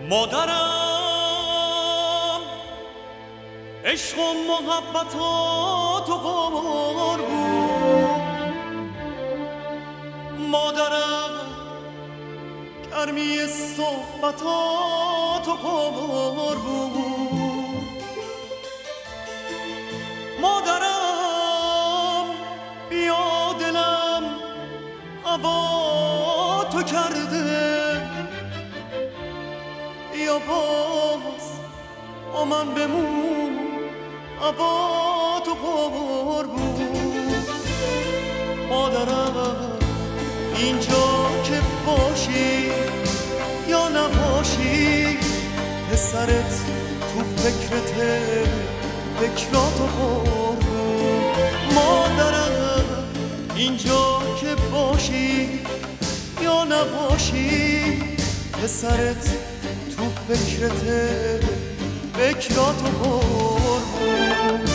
مادرم عشق و محبتات و قمر بود، مادرم گرمی صحبتات و قمر بود، مادرم بیا دلم هوا تو کرده، بیا باز با من بمون هوا تو پر بود، مادرم اینجا که باشی یا نباشی، پسرت تو فکرته فکراتو پر بود، مادرم اینجا که باشی یا نباشی، پسرت تو فکرته فکراتو پر بود.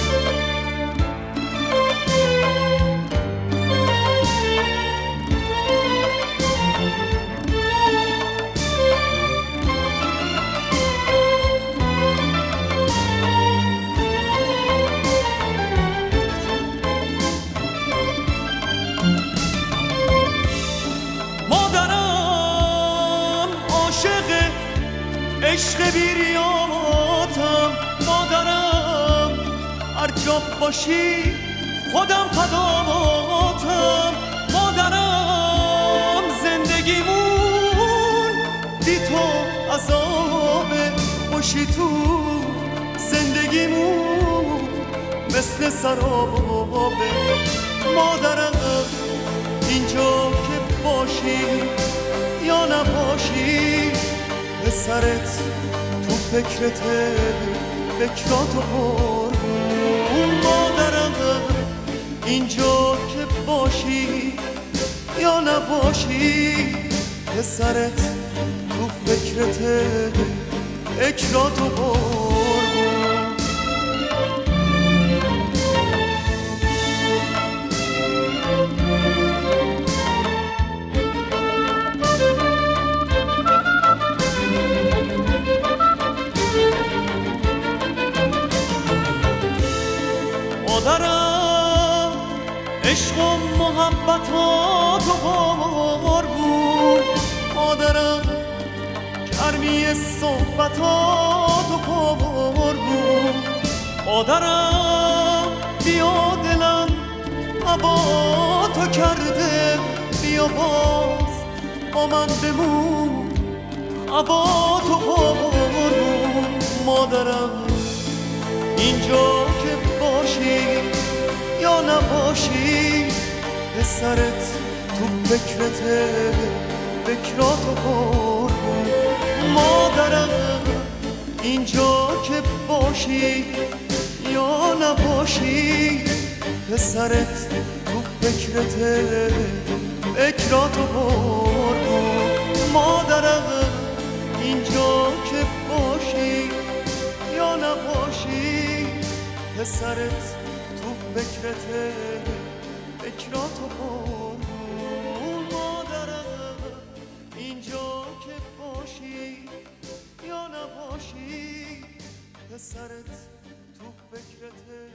عشق بیریاتم، مادرم هر جا باشی خودم فداتم، مادرم زندگیمون بی تو عذابه، خوشی تو زندگیمون مثل سرابه، مادرم اینجا که باشی یا نباشی، پسرت تو فکرته فکراتو پر بود، مادرم اینجا که باشی یا نباشی، پسرت تو فکرته فکراتو پر بود. مادرم عشق و محبتات و قمر بود، مادرم گرمی صحبتات و قمر بود، مادرم بیا دلم هوا تو کرده، بیا باز با من بمون هوا تو قمر بود، مادرم اینجا که باشی یا نباشی، پسرت تو فکرته فکراتو پر بود، مادرم اینجا که باشی یا نباشی، پسرت تو فکرته فکراتو پر بود، مادرم اینجا که باشی یا نباشی، پسرت تو فکرته فکراتو پر بود، مادرم اینجا که باشی یا نباشی، پسرت تو فکرته